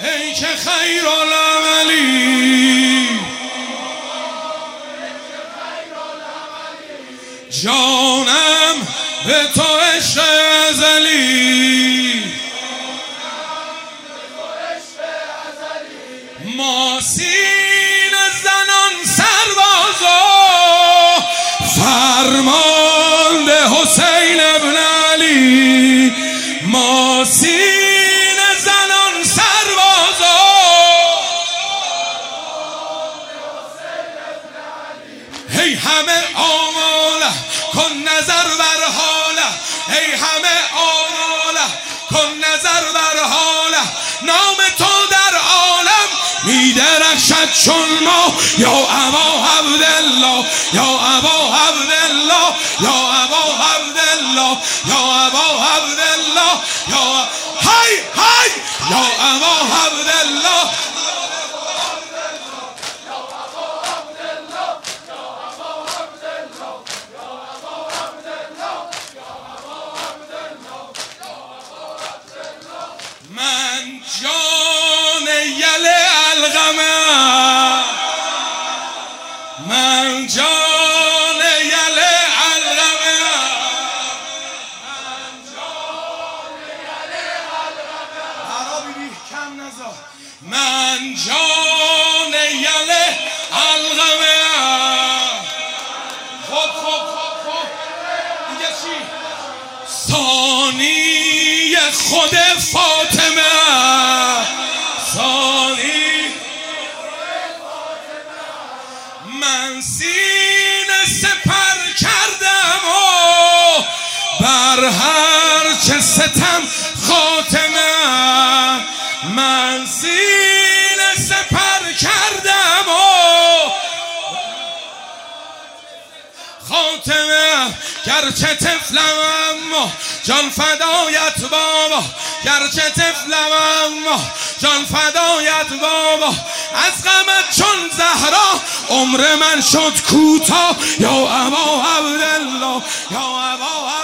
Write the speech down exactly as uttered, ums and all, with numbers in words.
ای که خیر العملی، جانم به تو عشق ازلی، ماسین زنان سربازا فرمانده حسین ابن علی، ماسین زنان سربازا هی همه آماله کن نظر بر حاله، هی همه آماله کن نظر بر حاله، نام تو در عالم میدرخشد چون ما، یا ابا عبدالله، یا ابا عبدالله، یا ابا عبدالله، یا ابا عبدالله، یا هی هی یا ابا عبدالله. من جان یل علقمه، من جان یل علقمه، من جان یل علقمه، عربی کم نذار، من جان یل علقمه. خب خب خب خب دیگه چی؟ ثانی خود فاطمه، ثانی من سینه سپر کردم و بر هر چه ستم خاتمه، من سینه سپر کردم و خاتمه، گرچه طفلم اما جان فدایت بابا، گرچه طفلم اما جان فدایت بابا، از غمت چون زهرا عمر من شد کوتاه، یا ابا عبدالله، یا ابا